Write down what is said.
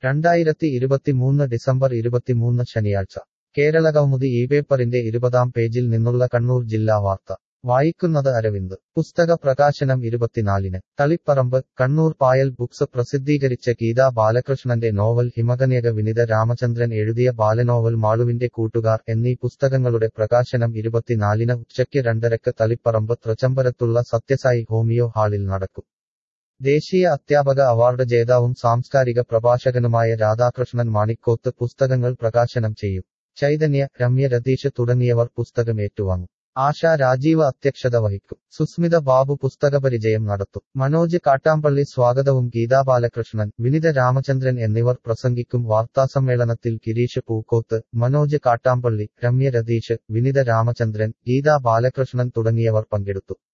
2023 December 23 ശനിയാഴ്ച കേരളകൗമുദി ഇപേപ്പറിന്റെ 20-ാം പേജിൽ നിന്നുള്ള കണ്ണൂർ ജില്ലാ വാർത്ത വായിക്കുന്നത് അരവിന്ദ്. പുസ്തക പ്രകാശനം 24-ന് തളിപ്പറമ്പ്. കണ്ണൂർ പായൽ ബുക്സ് പ്രസിദ്ധീകരിച്ച ഗീതാ ബാലകൃഷ്ണന്റെ നോവൽ ഹിമകന്യക വിനിത രാമചന്ദ്രൻ എഴുതിയ ബാലനോവൽ മാളുവിന്റെ കൂട്ടുകാർ എന്നീ പുസ്തകങ്ങളുടെ പ്രകാശനം 24-ന് ഉച്ചയ്ക്ക് 2:30 തളിപ്പറമ്പ് തൃച്ചംബരത്തുള്ള സത്യസായി ഹോമിയോ ഹാളിൽ നടക്കും. ദേശീയ അധ്യാപക അവാർഡ് ജേതാവും സാംസ്കാരിക പ്രഭാഷകനുമായ രാധാകൃഷ്ണൻ മാണിക്കോത്ത് പുസ്തകങ്ങൾ പ്രകാശനം ചെയ്യും. ചൈതന്യ, രമ്യ രതീഷ് തുടങ്ങിയവർ പുസ്തകം ഏറ്റുവാങ്ങും. ആശ രാജീവ് അധ്യക്ഷത വഹിക്കും. സുസ്മിത ബാബു പുസ്തകപരിചയം നടത്തും. മനോജ് കാട്ടാമ്പള്ളി സ്വാഗതവും ഗീതാ ബാലകൃഷ്ണൻ, വിനിത രാമചന്ദ്രൻ എന്നിവർ പ്രസംഗിക്കും. വാർത്താസമ്മേളനത്തിൽ ഗിരീഷ് പൂക്കോത്ത്, മനോജ് കാട്ടാമ്പള്ളി, രമ്യ രതീഷ്, വിനിത രാമചന്ദ്രൻ, ഗീതാ ബാലകൃഷ്ണൻ തുടങ്ങിയവർ പങ്കെടുത്തു.